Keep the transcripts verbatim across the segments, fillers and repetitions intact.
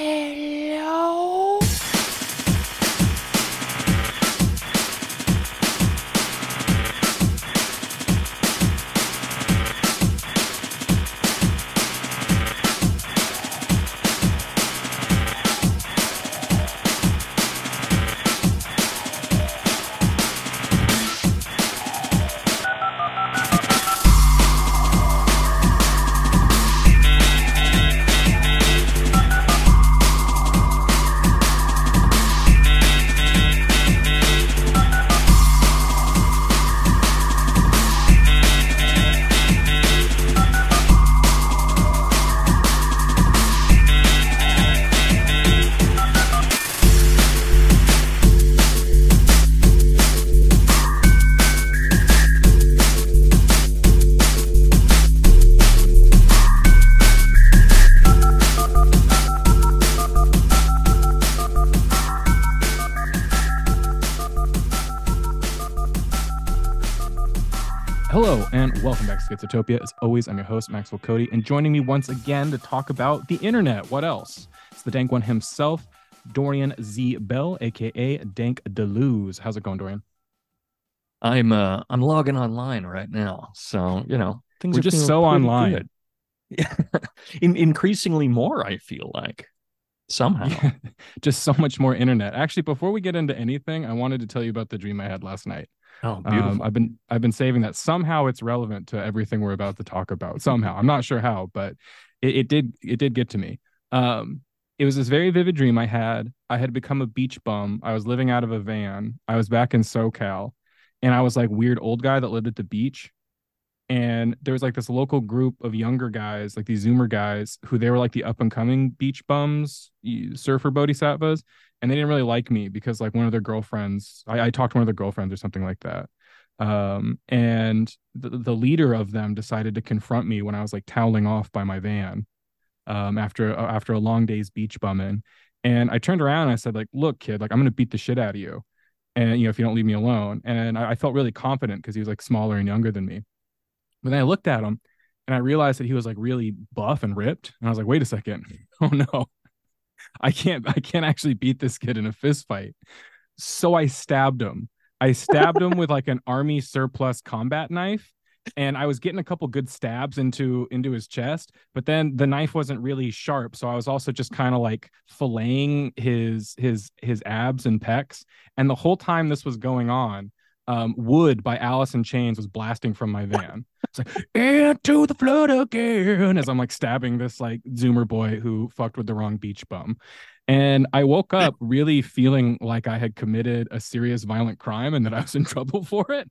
Hello? Hello and welcome back to Schizotopia. As always, I'm your host, Maxwell Cody, and joining me once again to talk about the internet. What else? It's the Dank One himself, Dorian Z. Bell, aka Dank Deleuze. How's it going, Dorian? I'm uh I'm logging online right now, so you know things We're are just feeling so pretty online. good. Yeah, In- increasingly more. I feel like somehow. Yeah, just so much more internet. Actually, before we get into anything, I wanted to tell you about the dream I had last night. Oh, Um, beautiful. I've been I've been saving that. Somehow it's relevant to everything we're about to talk about. Somehow, I'm not sure how, but it, it did it did get to me. Um, it was this very vivid dream I had. I had become a beach bum. I was living out of a van. I was back in SoCal, and I was like weird old guy that lived at the beach. And there was like this local group of younger guys, like these Zoomer guys, who they were like the up and coming beach bums, surfer bodhisattvas, and they didn't really like me because like one of their girlfriends, I, I talked to one of their girlfriends or something like that. Um, and the, the leader of them decided to confront me when I was like toweling off by my van, um, after uh, after a long day's beach bumming. And I turned around and I said, like, look, kid, like I'm gonna beat the shit out of you. And you know, if you don't leave me alone. And I, I felt really confident because he was like smaller and younger than me. But then I looked at him and I realized that he was like really buff and ripped. And I was like, wait a second. Oh no, I can't, I can't actually beat this kid in a fist fight. So I stabbed him. I stabbed him with like an army surplus combat knife. And I was getting a couple good stabs into into his chest, but then the knife wasn't really sharp. So I was also just kind of like filleting his his his abs and pecs. And the whole time this was going on, um, Wood by Alice in Chains was blasting from my van. It's like into the flood again as I'm like stabbing this like Zoomer boy who fucked with the wrong beach bum. And I woke up really feeling like I had committed a serious violent crime and that I was in trouble for it.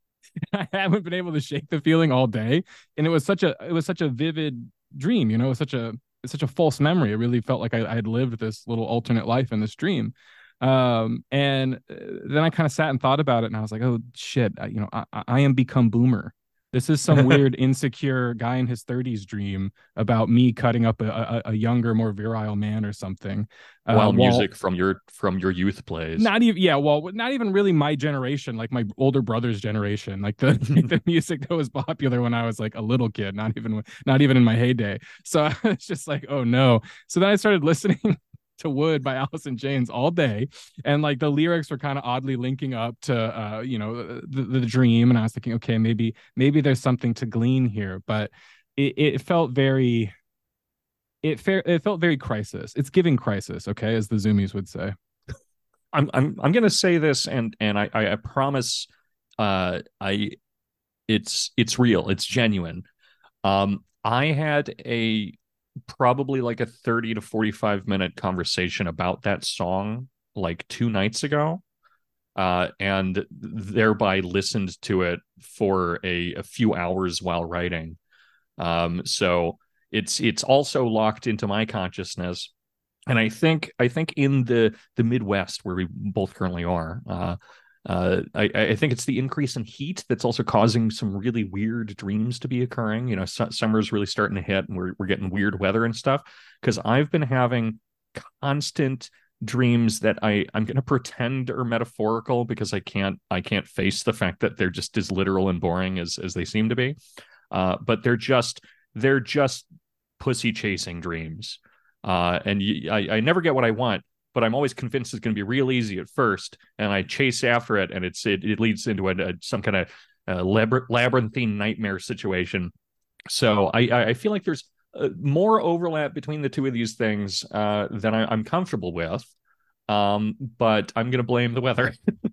I haven't been able to shake the feeling all day. And it was such a it was such a vivid dream, you know, it was such a it's such a false memory. It really felt like I, I had lived this little alternate life in this dream. Um, and uh, then I kind of sat and thought about it, and I was like, oh shit, I, you know, I, I am become boomer. This is some weird, insecure guy in his thirties dream about me cutting up a, a, a younger, more virile man or something. Uh, While while music from your from your youth plays. not even, yeah, well, not even really my generation, like my older brother's generation, like the the music that was popular when I was like a little kid, not even not even in my heyday. So I was just like, oh no. So then I started listening to Wood by Alice in Chains all day, and like the lyrics were kind of oddly linking up to uh you know the, the dream, and I was thinking, okay, maybe maybe there's something to glean here, but it, it felt very it fair it felt very crisis. It's giving crisis, okay, as the Zoomies would say. I'm I'm I'm gonna say this, and and I I, I promise, uh I it's it's real. It's genuine. Um, I had a probably like a thirty to forty-five minute conversation about that song like two nights ago, uh, and thereby listened to it for a, a few hours while writing. Um, so it's it's also locked into my consciousness. And I think I think in the the Midwest where we both currently are, uh, uh, I, I think it's the increase in heat that's also causing some really weird dreams to be occurring. You know, su- summer's really starting to hit, and we're we're getting weird weather and stuff. Because I've been having constant dreams that I I'm going to pretend are metaphorical because I can't I can't face the fact that they're just as literal and boring as as they seem to be. Uh, but they're just they're just pussy chasing dreams. Uh, and you, I, I never get what I want, but I'm always convinced it's going to be real easy at first, and I chase after it, and it's it, it leads into a, a, some kind of uh, labyr- labyrinthine nightmare situation. So I I feel like there's uh, more overlap between the two of these things uh, than I, I'm comfortable with. Um, but I'm going to blame the weather.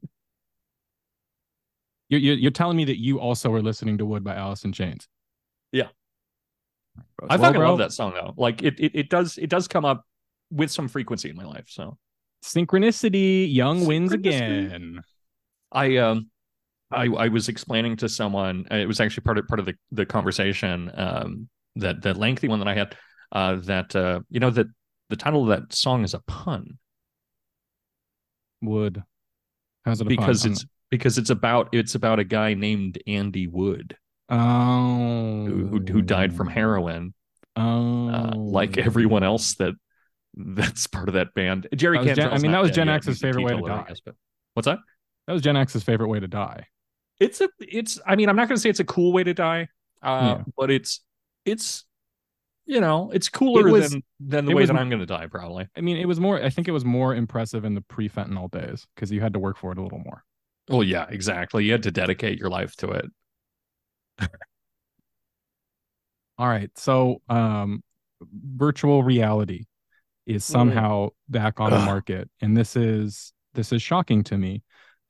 You're, you're you're telling me that you also are listening to Wood by Alice in Chains. Yeah. I Well, fucking bro, love that song though. Like it, it, it does, it does come up with some frequency in my life. So synchronicity, Young wins synchronicity. again. I um, I I was explaining to someone. It was actually part of part of the the conversation. Um, that that lengthy one that I had. Uh, that uh, you know that the title of that song is a pun. Wood. How's it a because pun? it's because it's about it's about a guy named Andy Wood. Oh. Who who, who died from heroin. Oh. Uh, like everyone else that that's part of that band. Jerry That Gen, I Cantrell's mean, not that was dead Gen yet. X's He's a favorite way to teetotaler, I die. guess. But what's that? That was Gen X's favorite way to die. It's a it's. I mean, I'm not going to say it's a cool way to die, uh, Yeah. but it's it's you know it's cooler It was, than than the it way was, that I'm going to die probably. I mean, it was more. I think it was more impressive in the pre-fentanyl days because you had to work for it a little more. Well, yeah, exactly. You had to dedicate your life to it. All right. So, um, virtual reality is Mm. somehow back on the Ugh. market, and this is this is shocking to me.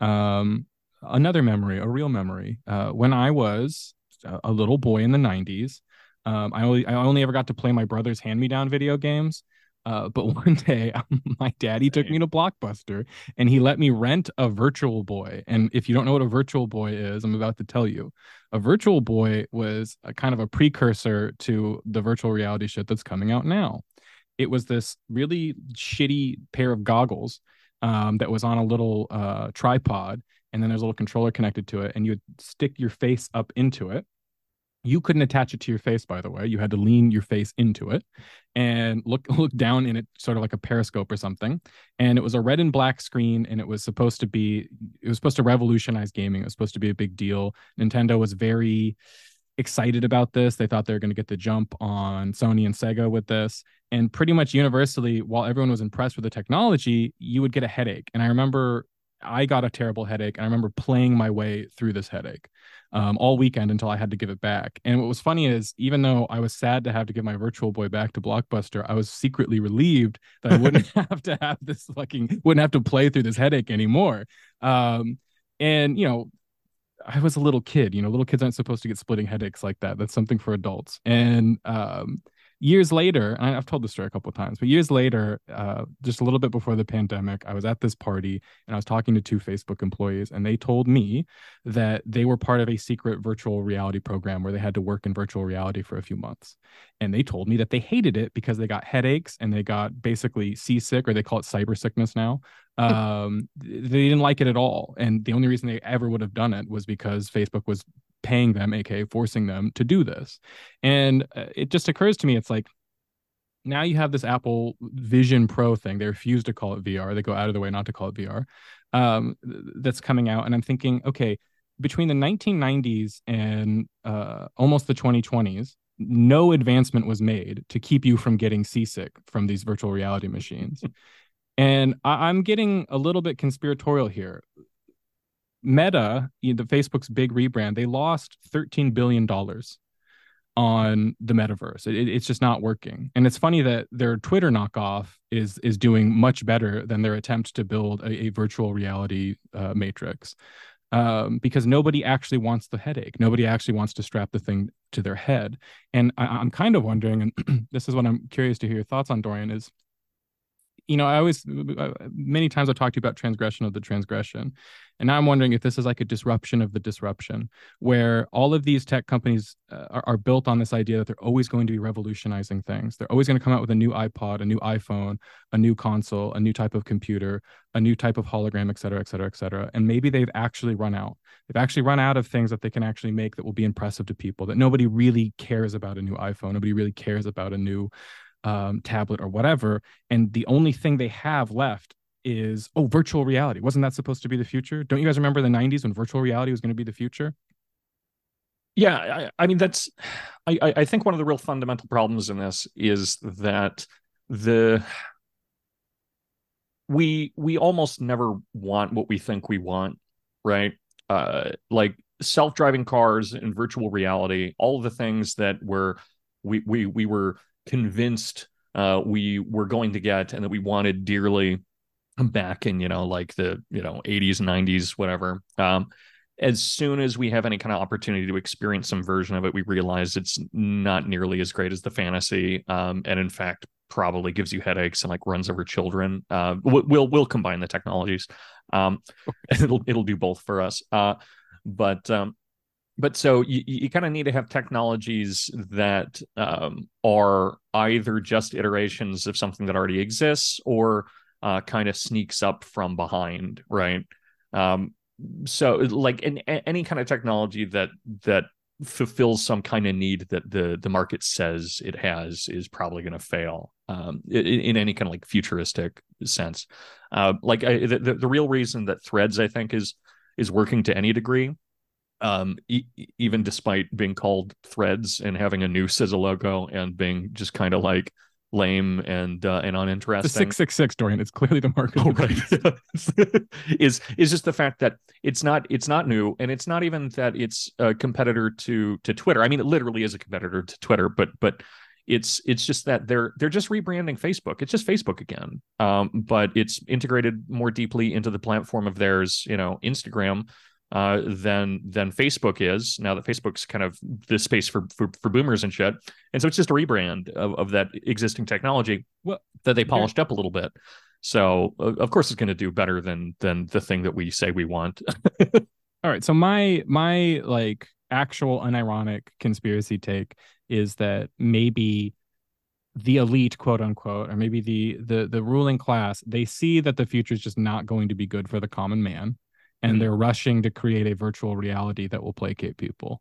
Um, another memory, a real memory. Uh, when I was a a little boy in the nineties, um, I only I only ever got to play my brother's hand-me-down video games. Uh, but one day, my daddy took me to Blockbuster and he let me rent a Virtual Boy. And if you don't know what a Virtual Boy is, I'm about to tell you. A Virtual Boy was a kind of a precursor to the virtual reality shit that's coming out now. It was this really shitty pair of goggles um, that was on a little uh, tripod, and then there's a little controller connected to it, and you would stick your face up into it. You couldn't attach it to your face, by the way. You had to lean your face into it and look look down in it, sort of like a periscope or something. And it was a red and black screen, and it was supposed to be it was supposed to revolutionize gaming. It was supposed to be a big deal. Nintendo was very excited about this. They thought they were going to get the jump on Sony and Sega with this. And pretty much universally, while everyone was impressed with the technology, you would get a headache. And I remember I got a terrible headache. And I remember playing my way through this headache um, all weekend until I had to give it back. And what was funny is, even though I was sad to have to give my Virtual Boy back to Blockbuster, I was secretly relieved that I wouldn't have to have this fucking, wouldn't have to play through this headache anymore. Um, and, you know, I was a little kid, you know, little kids aren't supposed to get splitting headaches like that. That's something for adults. And um, years later, and I've told this story a couple of times, but years later, uh, just a little bit before the pandemic, I was at this party and I was talking to two Facebook employees, and they told me that they were part of a secret virtual reality program where they had to work in virtual reality for a few months. And they told me that they hated it because they got headaches and they got basically seasick, or they call it cyber sickness now. Um, they didn't like it at all. And the only reason they ever would have done it was because Facebook was paying them, aka forcing them to do this. And uh, it just occurs to me, it's like, now you have this Apple Vision Pro thing. They refuse to call it V R. They go out of their way not to call it V R. Um, that's coming out. And I'm thinking, okay, between the nineteen nineties and uh, almost the twenty twenties, no advancement was made to keep you from getting seasick from these virtual reality machines. And I- I'm getting a little bit conspiratorial here. Meta, you know, the Facebook's big rebrand, they lost thirteen billion dollars on the metaverse. It, it's just not working. And it's funny that their Twitter knockoff is is doing much better than their attempt to build a, a virtual reality uh, matrix. Um, because nobody actually wants the headache. Nobody actually wants to strap the thing to their head. And I, I'm kind of wondering, and this is what I'm curious to hear your thoughts on, Dorian, is, you know, I always, many times I've talked to you about transgression of the transgression. And now I'm wondering if this is like a disruption of the disruption, where all of these tech companies uh, are, are built on this idea that they're always going to be revolutionizing things. They're always going to come out with a new iPod, a new iPhone, a new console, a new type of computer, a new type of hologram, et cetera, et cetera, et cetera. And maybe they've actually run out. They've actually run out of things that they can actually make that will be impressive to people, that nobody really cares about a new iPhone. Nobody really cares about a new um, tablet or whatever. And the only thing they have left is, oh, virtual reality. Wasn't that supposed to be the future? Don't you guys remember the nineties when virtual reality was going to be the future? Yeah, I, I mean that's I, I think one of the real fundamental problems in this is that the we we almost never want what we think we want, right? Uh, like self-driving cars and virtual reality, all of the things that were we we we were convinced uh, we were going to get and that we wanted dearly back in, you know, like the, you know, eighties, nineties, whatever. Um, as soon as we have any kind of opportunity to experience some version of it, we realize it's not nearly as great as the fantasy, um, and in fact probably gives you headaches and like runs over children. Uh, we'll we'll combine the technologies, um, and it'll it'll do both for us. Uh, but um, but so you, you kind of need to have technologies that um, are either just iterations of something that already exists or uh, kind of sneaks up from behind, right? Um, so like in, any kind of technology that that fulfills some kind of need that the the market says it has is probably going to fail, um, in, in any kind of like futuristic sense. Uh, like I, the, the real reason that Threads, I think, is is working to any degree, um, e- even despite being called Threads and having a noose as a logo and being just kind of like lame and uh, and uninteresting. The six six six, Dorian. It's clearly the market. Oh, right. is is just the fact that it's not it's not new, and it's not even that it's a competitor to to Twitter. I mean, it literally is a competitor to Twitter, but but it's it's just that they're they're just rebranding Facebook. It's just Facebook again, um, but it's integrated more deeply into the platform of theirs, you know, Instagram, uh, than than Facebook is now that Facebook's kind of the space for, for for boomers and shit. And so it's just a rebrand of, of that existing technology, well, that they polished up a little bit. So uh, of course it's going to do better than than the thing that we say we want. All right. So my my like actual unironic conspiracy take is that maybe the elite, quote unquote, or maybe the the the ruling class, they see that the future is just not going to be good for the common man, and mm-hmm. they're rushing to create a virtual reality that will placate people.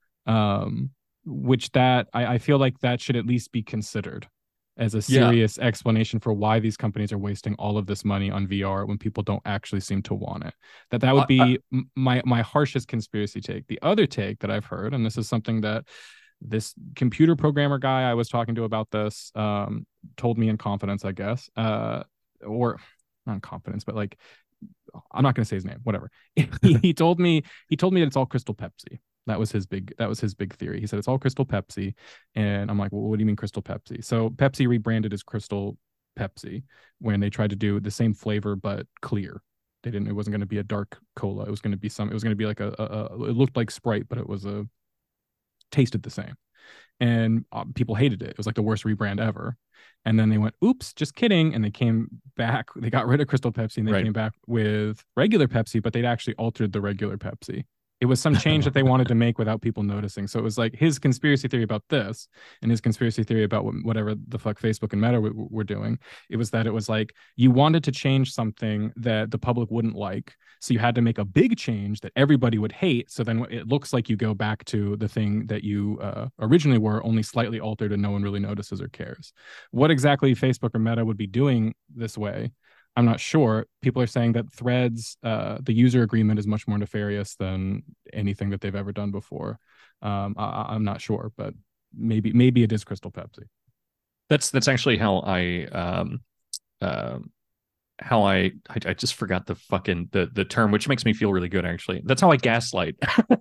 Um, which that I, I feel like that should at least be considered as a serious yeah. explanation for why these companies are wasting all of this money on V R when people don't actually seem to want it. That that would be uh, my my harshest conspiracy take. The other take that I've heard, and this is something that this computer programmer guy I was talking to about this um, told me in confidence, I guess, uh, or not in confidence, but like, I'm not going to say his name, whatever. he, he told me, he told me that it's all Crystal Pepsi. That was his big, that was his big theory. He said, it's all Crystal Pepsi. And I'm like, well, what do you mean Crystal Pepsi? So Pepsi rebranded as Crystal Pepsi when they tried to do the same flavor, but clear. They didn't, it wasn't going to be a dark cola. It was going to be some, it was going to be like a, a, a, it looked like Sprite, but it was a, tasted the same. And uh, people hated it. It was like the worst rebrand ever. And then they went, oops, just kidding. And they came back. They got rid of Crystal Pepsi and they right. came back with regular Pepsi, but they'd actually altered the regular Pepsi. It was some change that they wanted to make without people noticing. So it was like his conspiracy theory about this and his conspiracy theory about what, whatever the fuck Facebook and Meta w- were doing. It was that it was like you wanted to change something that the public wouldn't like. So you had to make a big change that everybody would hate. So then it looks like you go back to the thing that you uh, originally were, only slightly altered, and no one really notices or cares. What exactly Facebook or Meta would be doing this way, I'm not sure. People are saying that Threads, uh, the user agreement is much more nefarious than anything that they've ever done before. Um, I, I'm not sure, but maybe maybe it is Crystal Pepsi. That's that's actually how I um, uh, how I, I I just forgot the fucking the the term, which makes me feel really good actually. That's how I gaslight.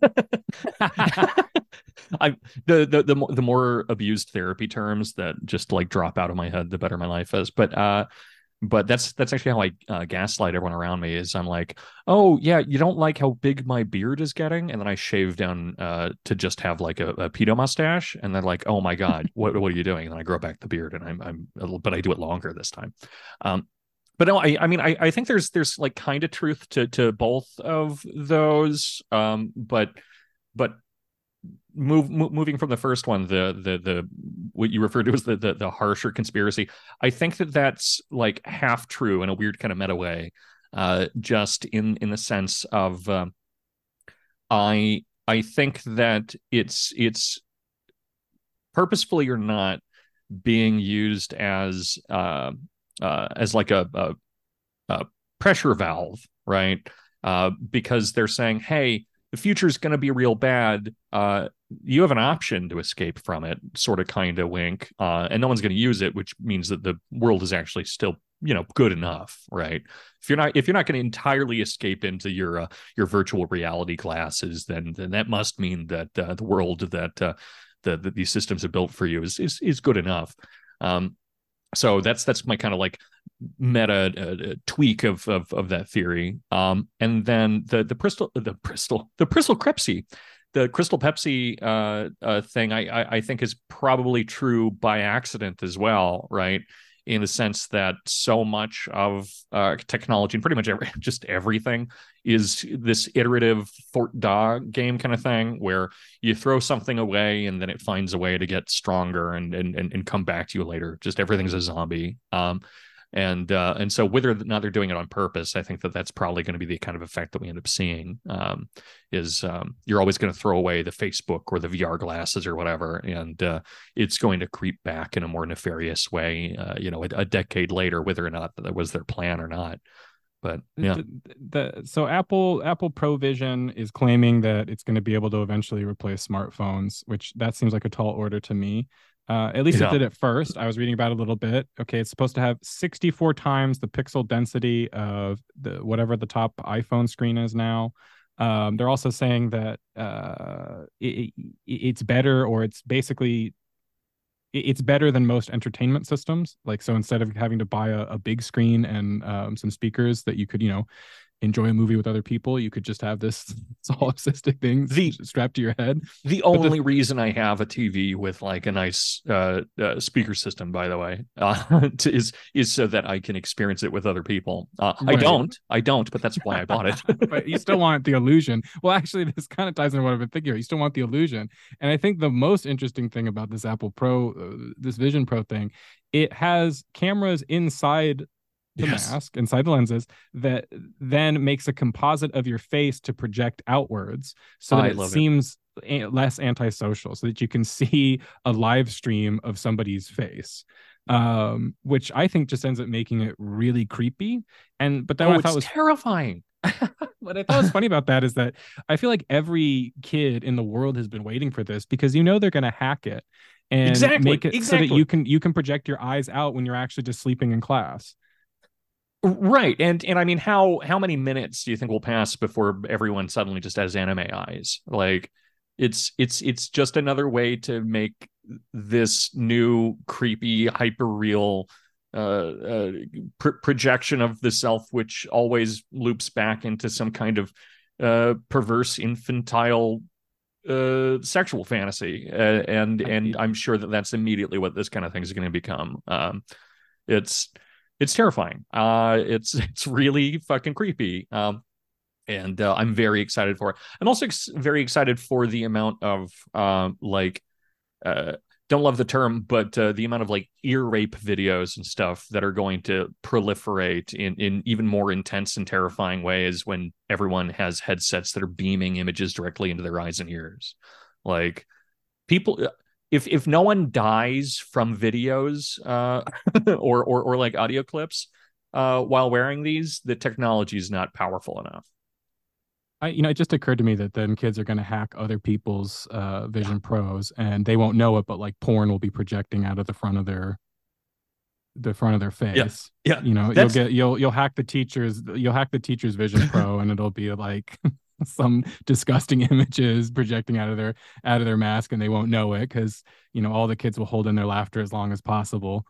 I the, the the the more abused therapy terms that just like drop out of my head, the better my life is. But uh. But that's that's actually how I uh, gaslight everyone around me. Is I'm like, oh yeah, you don't like how big my beard is getting, and then I shave down uh, to just have like a, a pedo mustache, and then like, oh my god, what what are you doing? And then I grow back the beard, and I'm I'm, a little, but I do it longer this time. Um, but no, I I mean I I think there's there's like kind of truth to to both of those. Um, but but. Move, move, moving from the first one, the the the what you referred to as the, the the harsher conspiracy, I think that that's like half true in a weird kind of meta way, uh, just in in the sense of uh, I I think that it's it's purposefully or not being used as uh, uh, as like a, a, a pressure valve, right? Uh, because they're saying, hey, the future is going to be real bad. Uh, you have an option to escape from it, sort of, kind of wink, uh, and no one's going to use it, which means that the world is actually still, you know, good enough, right? If you're not if you're not going to entirely escape into your uh, your virtual reality glasses, then then that must mean that uh, the world that uh, the, the these systems have built for you is is is good enough. Um, so that's that's my kind of like meta uh, tweak of, of of that theory. Um, and then the the Bristol the Bristol the Bristol Crepsy. The Crystal Pepsi uh, uh, thing, I, I, I think, is probably true by accident as well, right? In the sense that so much of uh, technology and pretty much every, just everything is this iterative Fort Da game kind of thing, where you throw something away and then it finds a way to get stronger and and and, and come back to you later. Just everything's a zombie. Um, And uh, and so whether or not they're doing it on purpose, I think that that's probably going to be the kind of effect that we end up seeing. Um, is um, you're always going to throw away the Facebook or the V R glasses or whatever, and uh, it's going to creep back in a more nefarious way. Uh, you know, a, a decade later, whether or not that was their plan or not. But yeah, the, the, so Apple Apple Provision is claiming that it's going to be able to eventually replace smartphones, which that seems like a tall order to me. Uh, at least yeah. it did at first. I was reading about it a little bit. Okay, it's supposed to have sixty-four times the pixel density of the whatever the top iPhone screen is now. Um, they're also saying that uh, it, it, it's better, or it's basically it's better than most entertainment systems. Like, so instead of having to buy a, a big screen and um, some speakers that you could, you know, enjoy a movie with other people, you could just have this solipsistic thing the, strapped to your head. The but only the, reason I have a T V with like a nice uh, uh, speaker system, by the way, uh, to, is is so that I can experience it with other people. Uh, right. I don't, I don't, but that's why I bought it. But you still want the illusion. Well, actually, this kind of ties into what I've been thinking about. You still want the illusion, and I think the most interesting thing about this Apple Pro, uh, this Vision Pro thing, it has cameras inside the yes. mask, inside the lenses, that then makes a composite of your face to project outwards, so that I it seems it. less antisocial, so that you can see a live stream of somebody's face, um, which I think just ends up making it really creepy. And but then oh, what I it's thought was terrifying. What I thought was funny about that is that I feel like every kid in the world has been waiting for this, because you know they're going to hack it and exactly. make it exactly. so that you can you can project your eyes out when you're actually just sleeping in class. Right. And and I mean, how how many minutes do you think will pass before everyone suddenly just has anime eyes? Like, it's it's it's just another way to make this new creepy hyper real uh, uh pr- projection of the self, which always loops back into some kind of uh perverse infantile uh sexual fantasy, uh, and and I'm sure that that's immediately what this kind of thing is going to become. Um it's It's terrifying. Uh, it's it's really fucking creepy. Um, and uh, I'm very excited for it. I'm also ex- very excited for the amount of uh, like, uh, don't love the term, but uh, the amount of like ear rape videos and stuff that are going to proliferate in in even more intense and terrifying ways when everyone has headsets that are beaming images directly into their eyes and ears. Like, people. If if no one dies from videos uh, or, or or like audio clips uh, while wearing these, the technology is not powerful enough. I, you know, it just occurred to me that then kids are going to hack other people's uh, Vision Pros, and they won't know it, but like porn will be projecting out of the front of their the front of their face. Yeah, yeah. You know, That's... you'll get you'll you'll hack the teachers you'll hack the teacher's Vision Pro, and it'll be like some disgusting images projecting out of their out of their mask, and they won't know it, because you know all the kids will hold in their laughter as long as possible.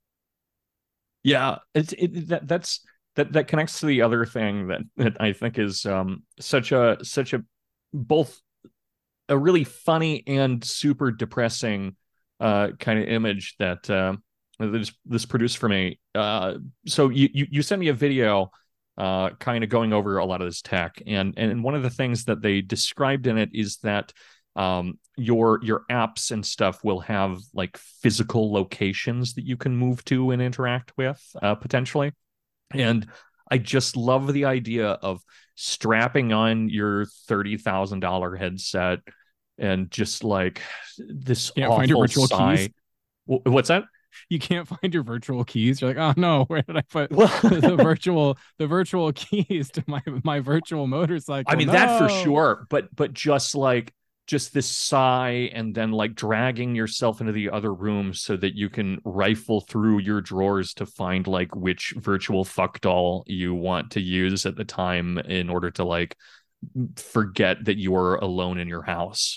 Yeah, it's it, that that's that that connects to the other thing that that I think is um such a such a both a really funny and super depressing uh kind of image that uh, this this produced for me. Uh, so you you you sent me a video uh, kind of going over a lot of this tech. And, and one of the things that they described in it is that um, your, your apps and stuff will have like physical locations that you can move to and interact with uh, potentially. And I just love the idea of strapping on your thirty thousand dollars headset and just like this Can't awful find your virtual sigh. keys. What's that? You can't find your virtual keys. You're like, oh no, where did I put the virtual the virtual keys to my my virtual motorcycle? I mean, no! that for sure, but but just like just this sigh and then like dragging yourself into the other room so that you can rifle through your drawers to find like which virtual fuck doll you want to use at the time in order to like forget that you are alone in your house.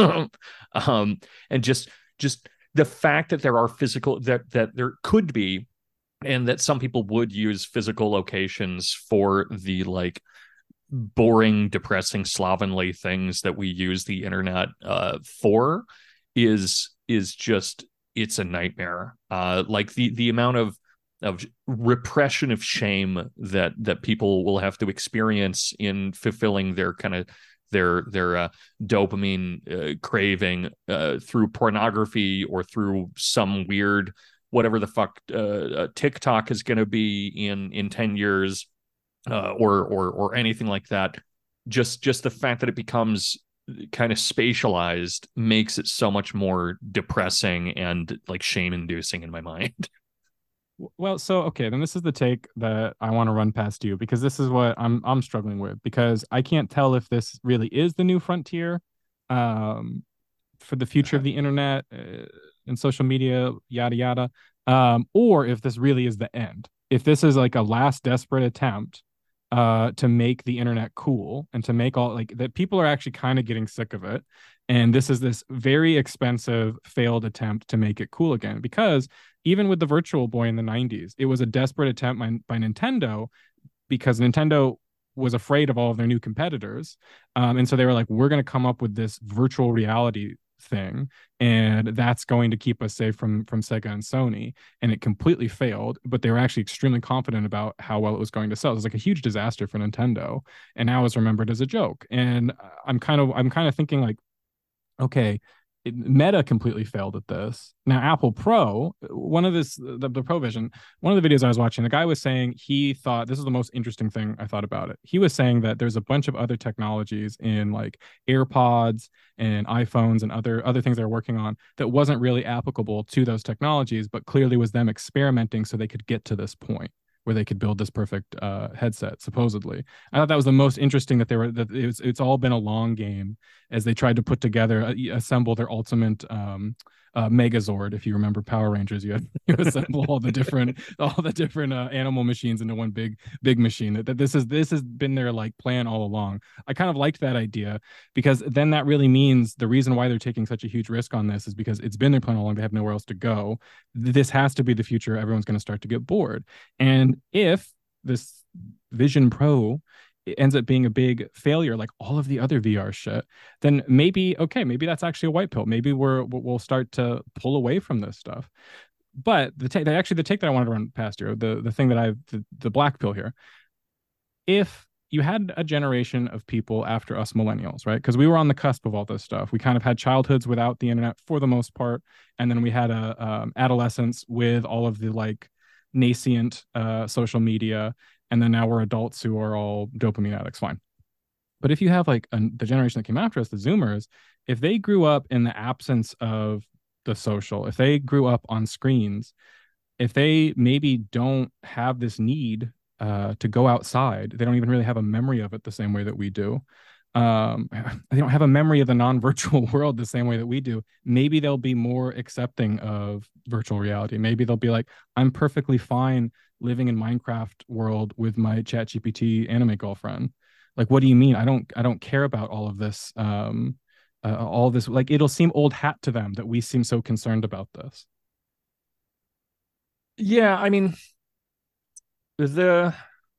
um and just just the fact that there are physical that that there could be, and that some people would use physical locations for the like boring, depressing, slovenly things that we use the internet uh, for is is just, it's a nightmare. Uh, like the the amount of of repression of shame that that people will have to experience in fulfilling their kind of their their uh, dopamine uh, craving uh, through pornography or through some weird whatever the fuck uh, uh, TikTok is going to be in in ten years, uh, or or or anything like that. Just just the fact that it becomes kind of spatialized makes it so much more depressing and like shame inducing in my mind. Well, so okay, then this is the take that I want to run past you, because this is what I'm I'm struggling with, because I can't tell if this really is the new frontier um for the future of the internet uh, and social media, yada yada, um or if this really is the end. If this is like a last desperate attempt uh to make the internet cool, and to make all like that people are actually kind of getting sick of it, and this is this very expensive failed attempt to make it cool again. Because even with the Virtual Boy in the nineties, it was a desperate attempt by, by Nintendo, because Nintendo was afraid of all of their new competitors. Um, and so they were like, we're going to come up with this virtual reality thing, and that's going to keep us safe from from Sega and Sony. And it completely failed, but they were actually extremely confident about how well it was going to sell. It was like a huge disaster for Nintendo, and now is remembered as a joke. And I'm kind of I'm kind of thinking like, okay, it, Meta completely failed at this. Now Apple Pro, one of this the, the Pro Vision, one of the videos I was watching, the guy was saying he thought this is the most interesting thing I thought about it. He was saying that there's a bunch of other technologies in like AirPods and iPhones and other other things they're working on that wasn't really applicable to those technologies, but clearly was them experimenting so they could get to this point where they could build this perfect uh, headset. Supposedly, I thought that was the most interesting. That they were that it's it's all been a long game as they tried to put together, uh, assemble their ultimate um, uh, Megazord. If you remember Power Rangers, you had you assemble all the different all the different uh, animal machines into one big big machine. That, that this is this has been their like plan all along. I kind of liked that idea, because then that really means the reason why they're taking such a huge risk on this is because it's been their plan all along. They have nowhere else to go. This has to be the future. Everyone's going to start to get bored. And if this Vision Pro ends up being a big failure, like all of the other V R shit, then maybe, okay, maybe that's actually a white pill. Maybe we're we'll start to pull away from this stuff. But the take, actually, the take that I wanted to run past you, the the thing that I the, the black pill here, if you had a generation of people after us millennials, right? Because we were on the cusp of all this stuff. We kind of had childhoods without the internet for the most part, and then we had a um, adolescence with all of the like nascent uh, social media, and then now we're adults who are all dopamine addicts. Fine. But if you have like a, the generation that came after us, the Zoomers, if they grew up in the absence of the social, if they grew up on screens, if they maybe don't have this need uh, to go outside, they don't even really have a memory of it the same way that we do. Um, they don't have a memory of the non-virtual world the same way that we do. Maybe they'll be more accepting of virtual reality. Maybe they'll be like, I'm perfectly fine living in Minecraft world with my ChatGPT anime girlfriend. Like, what do you mean? I don't, I don't care about all of this. Um, uh, all this, like, it'll seem old hat to them that we seem so concerned about this. Yeah, I mean, the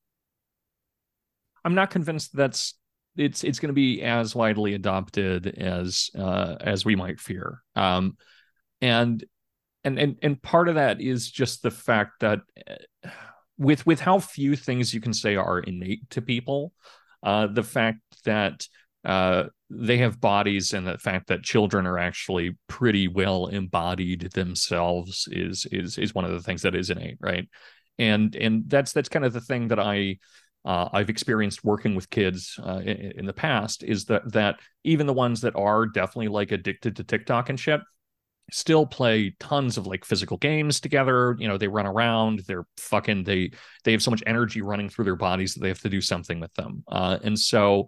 I'm not convinced that's it's it's going to be as widely adopted as uh, as we might fear. Um, and and and and part of that is just the fact that uh, with with how few things you can say are innate to people, uh, the fact that uh, they have bodies and the fact that children are actually pretty well embodied themselves is is is one of the things that is innate, right? And and that's that's kind of the thing that I uh, I've experienced working with kids uh, in, in the past, is that that even the ones that are definitely like addicted to TikTok and shit still play tons of like physical games together. You know, they run around, they're fucking, they they have so much energy running through their bodies that they have to do something with them. Uh, and so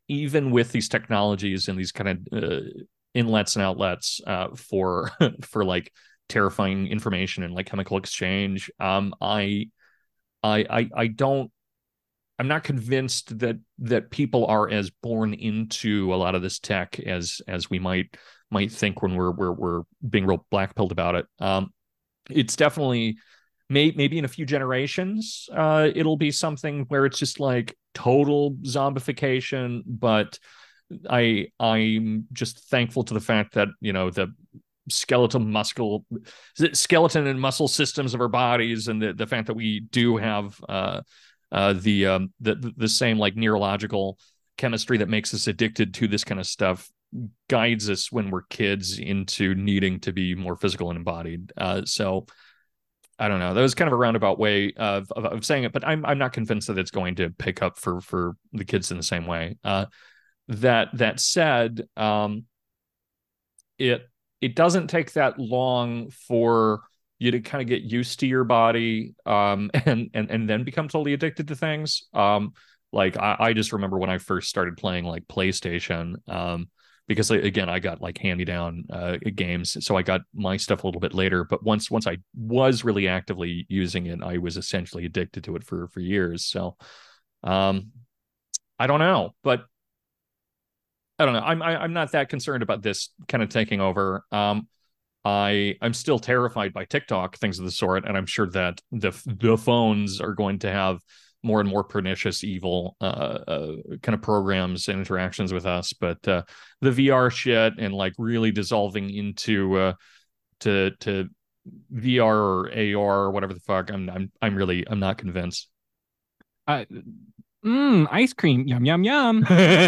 even with these technologies and these kind of uh, inlets and outlets uh, for for like terrifying information and like chemical exchange, um, I, I, I, I don't. I'm not convinced that that people are as born into a lot of this tech as as we might might think when we're we're we're being real black pilled about it. Um, it's definitely may, maybe in a few generations, uh, it'll be something where it's just like total zombification. But I I'm just thankful to the fact that, you know, the skeletal muscle skeleton and muscle systems of our bodies, and the, the fact that we do have uh uh the um the the same like neurological chemistry that makes us addicted to this kind of stuff guides us when we're kids into needing to be more physical and embodied. Uh so I don't know. That was kind of a roundabout way of, of, of saying it, but I'm I'm not convinced that it's going to pick up for for the kids in the same way. Uh that that said, um it it doesn't take that long for you to kind of get used to your body, um, and and and then become totally addicted to things. Um, like I, I just remember when I first started playing like PlayStation, um, because like, again I got like hand me down uh, games, so I got my stuff a little bit later. But once once I was really actively using it, I was essentially addicted to it for for years. So um, I don't know, but I don't know. I'm I, I'm not that concerned about this kind of taking over. Um, I I'm still terrified by TikTok, things of the sort, and I'm sure that the the phones are going to have more and more pernicious, evil uh, uh, kind of programs and interactions with us. But uh, the V R shit and like really dissolving into uh, to to V R or A R or whatever the fuck, I'm I'm I'm really I'm not convinced. Uh, mm, ice cream, yum yum yum.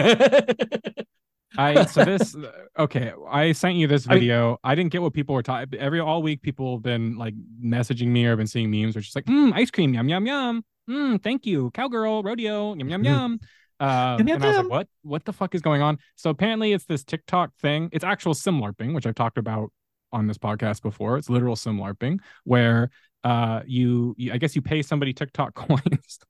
I so this okay. I sent you this video. I, I didn't get what people were talking. Every all week, people have been like messaging me or been seeing memes, which is like, mm, ice cream, yum yum yum. Mm, thank you, cowgirl, rodeo, yum yum yum. Um, and I was like, what? What the fuck is going on? So apparently, it's this TikTok thing. It's actual sim LARPing, which I've talked about on this podcast before. It's literal sim LARPing, where uh, you, you I guess you pay somebody TikTok coins.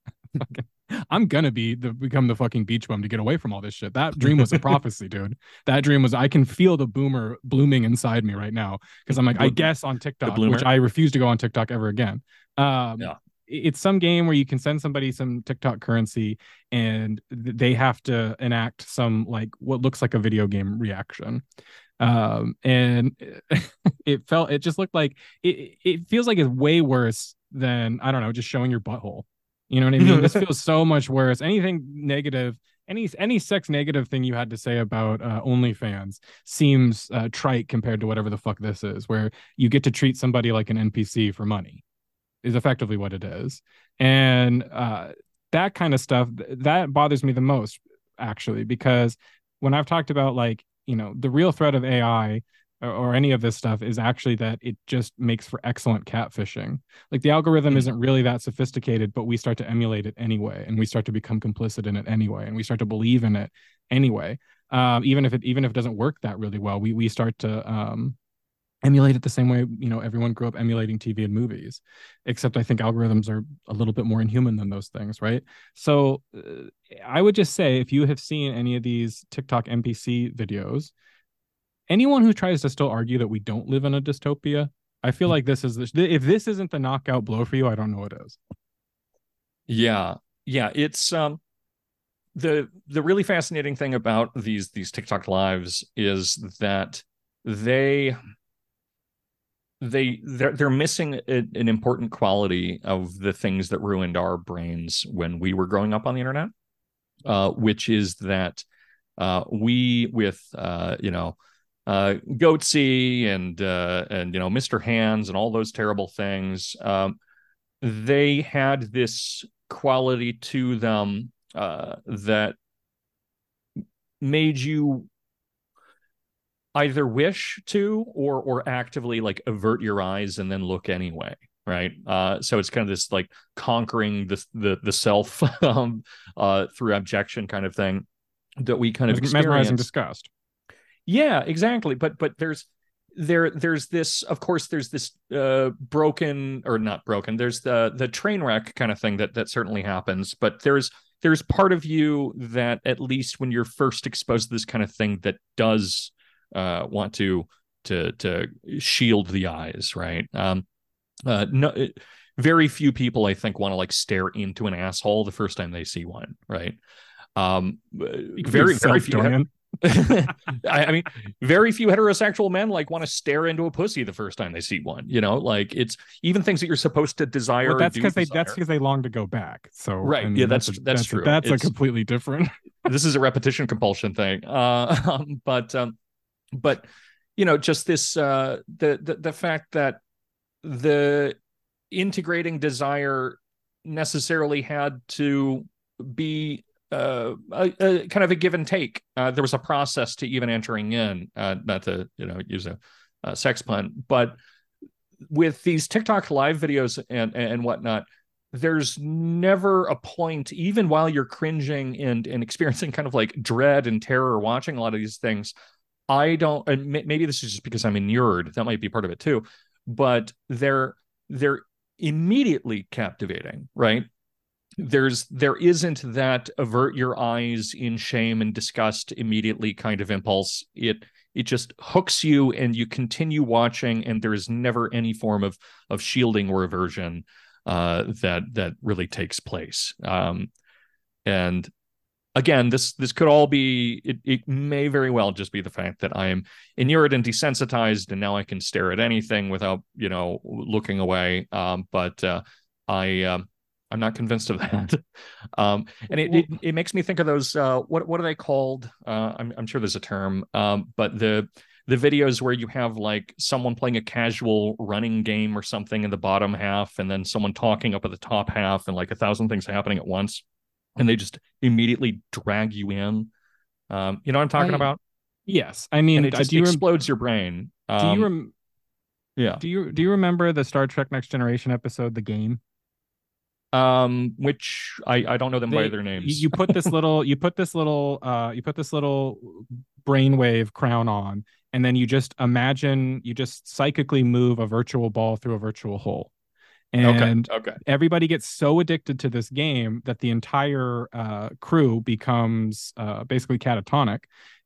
I'm gonna be the become the fucking beach bum to get away from all this shit. That dream was a prophecy, dude. That dream was. I can feel the boomer blooming inside me right now because I'm like, I guess on TikTok, which I refuse to go on TikTok ever again. Um, yeah. It's some game where you can send somebody some TikTok currency and they have to enact some like what looks like a video game reaction. Um, and it felt, it just looked like it. It feels like it's way worse than, I don't know, just showing your butthole. You know what I mean? This feels so much worse. Anything negative, any any sex negative thing you had to say about uh, OnlyFans seems uh, trite compared to whatever the fuck this is, where you get to treat somebody like an N P C for money, is effectively what it is. And uh, that kind of stuff, that bothers me the most, actually, because when I've talked about like, you know, the real threat of A I or any of this stuff is actually that it just makes for excellent catfishing. Like the algorithm mm. isn't really that sophisticated, but we start to emulate it anyway, and we start to become complicit in it anyway, and we start to believe in it anyway. Um, even if it even if it doesn't work that really well, we we start to um, emulate it the same way, you know, everyone grew up emulating T V and movies, except I think algorithms are a little bit more inhuman than those things, right? So uh, I would just say, if you have seen any of these TikTok N P C videos, anyone who tries to still argue that we don't live in a dystopia, I feel like this is the, if this isn't the knockout blow for you, I don't know what is. Yeah, yeah, it's um the the really fascinating thing about these these TikTok lives is that they they they're they're missing a, an important quality of the things that ruined our brains when we were growing up on the internet, uh, which is that uh, we with uh, you know. Uh, Goatsy and uh, and you know Mister Hands and all those terrible things. Um, they had this quality to them uh, that made you either wish to or or actively like avert your eyes and then look anyway, right? Uh, so it's kind of this like conquering the the the self um, uh, through abjection kind of thing that we kind of experience. Mesmerizing disgust. Yeah, exactly. But but there's there there's this, of course, there's this uh, broken or not broken. There's the the train wreck kind of thing that that certainly happens. But there's there's part of you that, at least when you're first exposed to this kind of thing, that does uh, want to to to shield the eyes, right? Um, uh, no, very few people, I think, want to like stare into an asshole the first time they see one, right? Um, very, very few. I, I mean, very few heterosexual men like want to stare into a pussy the first time they see one. You know, like it's even things that you're supposed to desire. Well, that's because they desire. that's because they long to go back. So right, I mean, yeah, that's that's a, that's, that's true. A, that's it's, a completely different. This is a repetition compulsion thing. Uh, but um, but you know, just this uh, the, the the fact that the integrating desire necessarily had to be uh, a, a kind of a give and take. Uh, there was a process to even entering in, uh, not to you know use a, a sex pun, but with these TikTok live videos and and whatnot, there's never a point, even while you're cringing and and experiencing kind of like dread and terror watching a lot of these things. I don't, and maybe this is just because I'm inured. That might be part of it too, but they're they're immediately captivating, right? There's there isn't that avert your eyes in shame and disgust immediately kind of impulse. It it just hooks you and you continue watching, and there is never any form of of shielding or aversion uh, that that really takes place. Um, and again, this this could all be, it, it may very well just be the fact that I am inured and desensitized, and now I can stare at anything without, you know, looking away. Um, but uh, I, um, I'm not convinced of that. um, and it, it it makes me think of those, uh, what what are they called? Uh, I'm I'm sure there's a term, um, but the the videos where you have like someone playing a casual running game or something in the bottom half, and then someone talking up at the top half, and like a thousand things happening at once, and they just immediately drag you in. Um, you know what I'm talking I, about? Yes, I mean, and it just do you explodes rem- your brain. Um, do you rem- yeah? Do you do you remember the Star Trek Next Generation episode, The Game? Um, which I I don't know them they, by their names. You put this little you put this little uh you put this little brainwave crown on, and then you just imagine you just psychically move a virtual ball through a virtual hole. And okay, okay. everybody gets so addicted to this game that the entire uh, crew becomes uh, basically catatonic.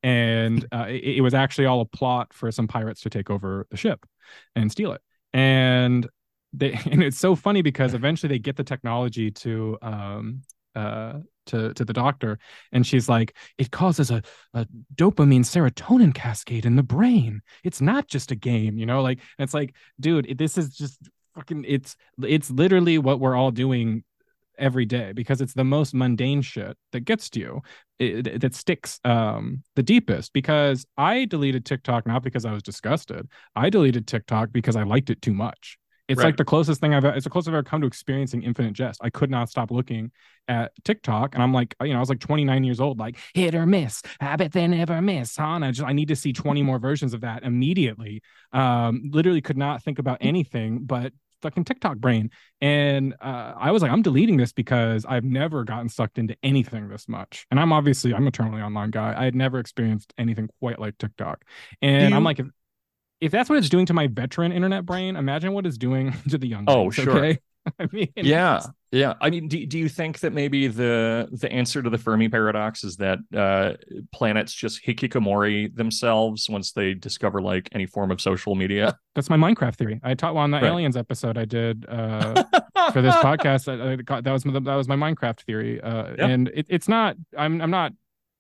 And uh, it, it was actually all a plot for some pirates to take over the ship and steal it. And they and it's so funny because eventually they get the technology to um, uh, to to the doctor, and she's like, it causes a, a dopamine serotonin cascade in the brain. It's not just a game, you know. Like it's like, dude, it, this is just fucking it's it's literally what we're all doing every day, because it's the most mundane shit that gets to you, it, that sticks um the deepest. Because I deleted TikTok not because I was disgusted. I deleted TikTok because I liked it too much. It's right. like the closest thing I've it's the closest I've ever come to experiencing infinite jest. I could not stop looking at TikTok, and I'm like, you know, I was like twenty-nine years old, like hit or miss, habit they never miss, huh? And I just I need to see twenty more versions of that immediately. Um, literally could not think about anything but fucking TikTok brain. And uh, I was like, I'm deleting this because I've never gotten sucked into anything this much. And I'm obviously I'm a eternally online guy. I had never experienced anything quite like TikTok. And you... I'm like, if, if that's what it's doing to my veteran internet brain, imagine what it's doing to the young. Oh, brains, sure. Okay? I mean, yeah, yeah. I mean, do, do you think that maybe the the answer to the Fermi paradox is that uh, planets just hikikomori themselves once they discover like any form of social media? That's my Minecraft theory. I taught one on the right. aliens episode I did uh, for this podcast. I, I got, that was that was my Minecraft theory, uh, yep. and it, it's not. I'm I'm not.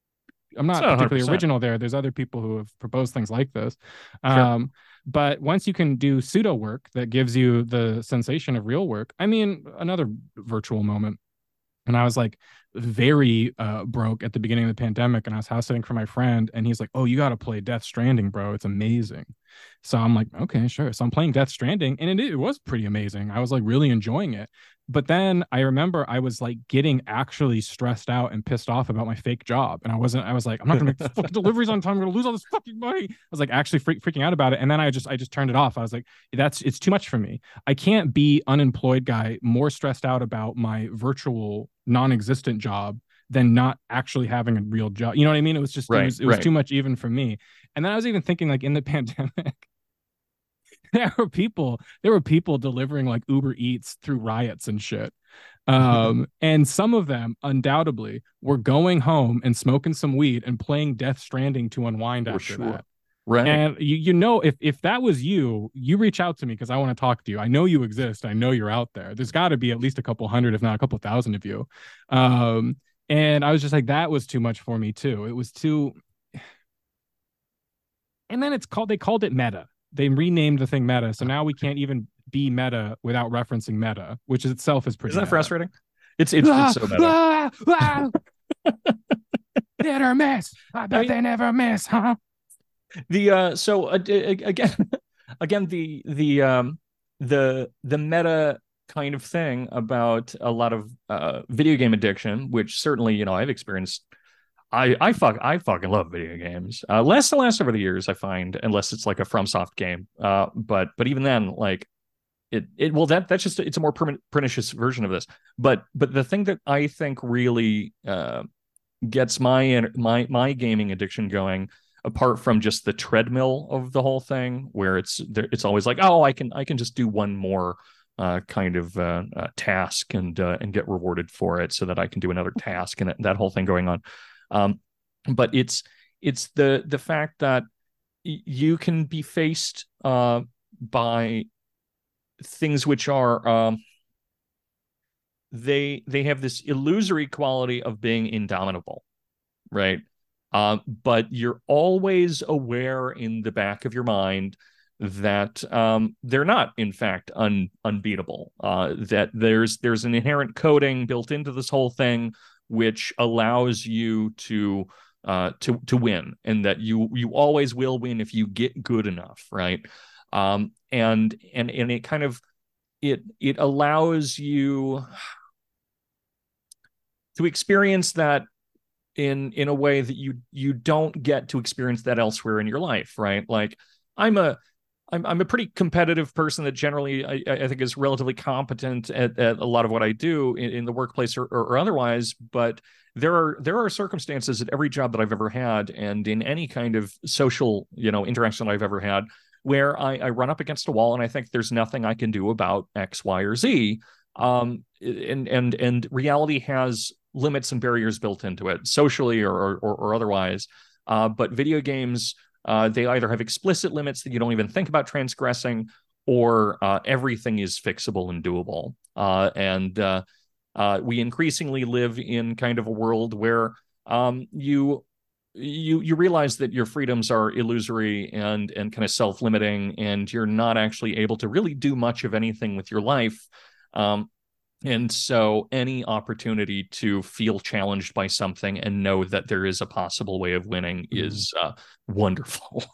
I'm not, not particularly one hundred percent original there. There's other people who have proposed things like this. Um, sure. But once you can do pseudo work that gives you the sensation of real work, I mean, another virtual moment. And I was like very uh, broke at the beginning of the pandemic, and I was house sitting for my friend, and he's like, oh, you got to play Death Stranding, bro. It's amazing. So I'm like, okay, sure. So I'm playing Death Stranding, and it, it was pretty amazing. I was like really enjoying it. But then I remember I was like getting actually stressed out and pissed off about my fake job. And I wasn't, I was like, I'm not gonna make fucking deliveries on time. I'm gonna lose all this fucking money. I was like actually freak, freaking out about it. And then I just, I just turned it off. I was like, that's, it's too much for me. I can't be unemployed guy more stressed out about my virtual non-existent job than not actually having a real job. You know what I mean? It was just, right, it was, it was right. too much even for me. And then I was even thinking like in the pandemic, there were people there were people delivering like Uber Eats through riots and shit. Um, and some of them undoubtedly were going home and smoking some weed and playing Death Stranding to unwind For after sure. that. Right. And you, you know, if if that was you, you reach out to me because I want to talk to you. I know you exist. I know you're out there. There's got to be at least a couple hundred, if not a couple thousand of you. Um, and I was just like, that was too much for me too. It was too. And then it's called. They called it Meta. They renamed the thing Meta, so now we can't even be Meta without referencing Meta, which itself is pretty Isn't that meta. frustrating? It's it's it's Ah, so meta. ah, ah, hit or miss. I I bet mean, they never miss, huh? the uh so uh, again again the the um the the meta kind of thing about a lot of uh video game addiction, which certainly, you know, I've experienced. I I fuck I fucking love video games. Uh, less and less over the years, I find, unless it's like a FromSoft game. Uh, but but even then, like it it well that that's just it's a more permanent, pernicious version of this. But but the thing that I think really uh gets my my my gaming addiction going, apart from just the treadmill of the whole thing, where it's it's always like, oh, I can I can just do one more uh, kind of uh, uh, task and uh, and get rewarded for it, so that I can do another task, and that whole thing going on. Um, but it's it's the the fact that y- you can be faced uh, by things which are um, they they have this illusory quality of being indomitable, right? Uh, but you're always aware in the back of your mind that um, they're not, in fact, un- unbeatable. Uh, that there's there's an inherent coding built into this whole thing, which allows you to uh, to to win, and that you you always will win if you get good enough, right? Um, and and and it kind of it it allows you to experience that in in a way that you you don't get to experience that elsewhere in your life, right? Like I'm a I'm I'm a pretty competitive person that generally I, I think is relatively competent at, at a lot of what I do in, in the workplace or, or, or otherwise. But there are there are circumstances at every job that I've ever had, and in any kind of social, you know, interaction that I've ever had, where I, I run up against a wall and I think there's nothing I can do about X, Y, or Z. Um, and and and reality has limits and barriers built into it, socially or or, or otherwise. Uh, but video games, uh, they either have explicit limits that you don't even think about transgressing, or uh, everything is fixable and doable. Uh, and uh, uh, we increasingly live in kind of a world where um, you you you realize that your freedoms are illusory and and kind of self-limiting, and you're not actually able to really do much of anything with your life. Um, and so any opportunity to feel challenged by something and know that there is a possible way of winning is uh, wonderful.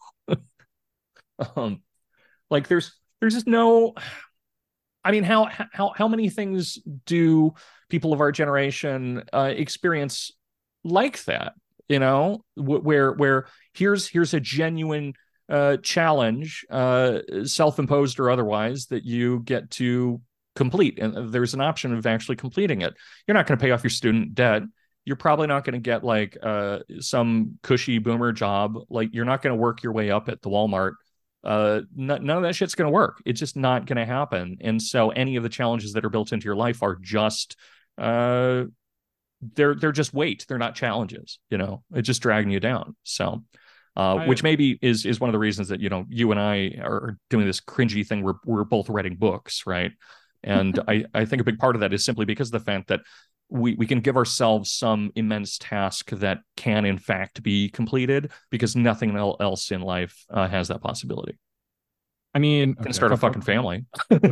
um, like there's there's just no. I mean, how how how many things do people of our generation uh, experience like that? You know, where where here's here's a genuine uh, challenge, uh, self-imposed or otherwise, that you get to complete, and there's an option of actually completing it. You're not going to pay off your student debt. You're probably not going to get like uh, some cushy boomer job. Like you're not going to work your way up at the Walmart. Uh, n- none of that shit's going to work. It's just not going to happen. And so any of the challenges that are built into your life are just uh, they're they're just weight. They're not challenges. You know, it's just dragging you down. So. Uh, I which maybe is is one of the reasons that, you know, you and I are doing this cringy thing. We're we're both writing books, right? And I, I think a big part of that is simply because of the fact that we, we can give ourselves some immense task that can, in fact, be completed, because nothing else in life uh, has that possibility. I mean, You can okay, a start a couple. fucking family.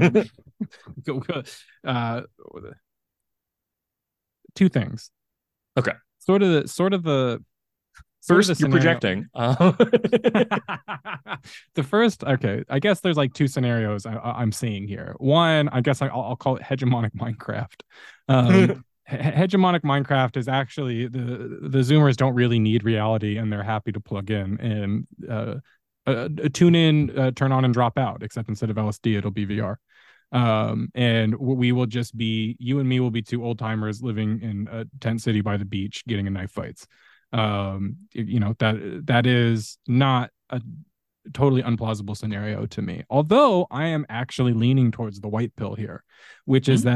uh, two things. Okay. Sort of the sort of the sort First, of the you're scenario. projecting. Uh- The first, okay, I guess there's like two scenarios I, I'm seeing here. One, I guess I, will I'll call it hegemonic Minecraft. Um, he- hegemonic Minecraft is actually the the Zoomers don't really need reality, and they're happy to plug in and uh, uh, tune in, uh, turn on, and drop out. Except instead of L S D, it'll be V R. Um, and we will just be you and me will be two old timers living in a tent city by the beach, getting in knife fights. Um, you know that that is not a totally unplausible scenario to me. Although I am actually leaning towards the white pill here, which is Hmm? that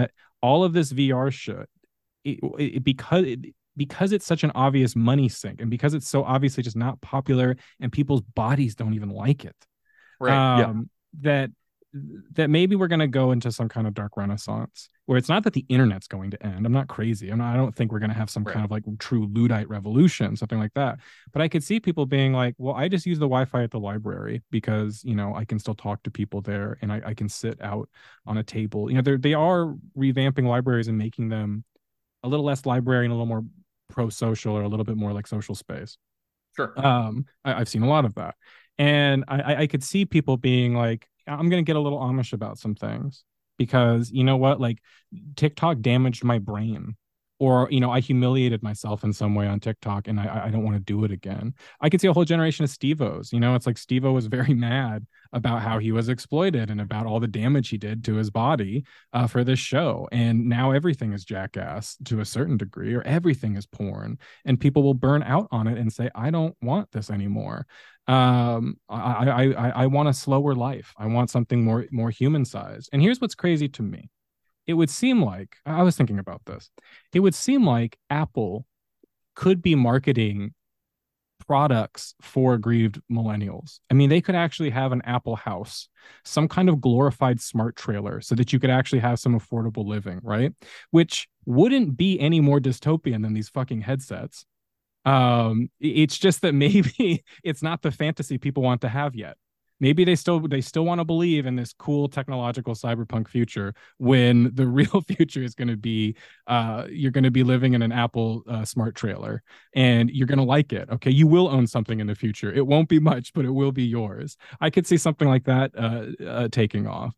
all of this V R shit, it, it, because it, because it's such an obvious money sink, and because it's so obviously just not popular, and people's bodies don't even like it, Right. Yeah. um, that that maybe we're going to go into some kind of dark renaissance where it's not that the internet's going to end. I'm not crazy. I'm not, I don't think we're going to have some Right. kind of like true Luddite revolution, something like that. But I could see people being like, well, I just use the Wi-Fi at the library because, you know, I can still talk to people there, and I, I can sit out on a table. You know, they they are revamping libraries and making them a little less library and a little more pro-social, or a little bit more like social space. Sure. Um, I, I've seen a lot of that. And I, I could see people being like, I'm going to get a little Amish about some things because, you know what, like TikTok damaged my brain, or, you know, I humiliated myself in some way on TikTok, and I, I don't want to do it again. I could see a whole generation of Steve-Os. You know, it's like Steve-O was very mad about how he was exploited and about all the damage he did to his body uh, for this show. And now everything is jackass to a certain degree, or everything is porn, and people will burn out on it and say, I don't want this anymore. um i i i, I want a slower life. I want something more more human sized. And here's what's crazy to me. It would seem like, I was thinking about this, it would seem like Apple could be marketing products for aggrieved millennials. I mean, they could actually have an Apple house, some kind of glorified smart trailer, so that you could actually have some affordable living, right? Which wouldn't be any more dystopian than these fucking headsets. Um, it's just that maybe it's not the fantasy people want to have yet. Maybe they still they still want to believe in this cool technological cyberpunk future, when the real future is going to be uh, you're going to be living in an Apple uh, smart trailer, and you're going to like it. Okay, you will own something in the future. It won't be much, but it will be yours. I could see something like that uh, uh, taking off.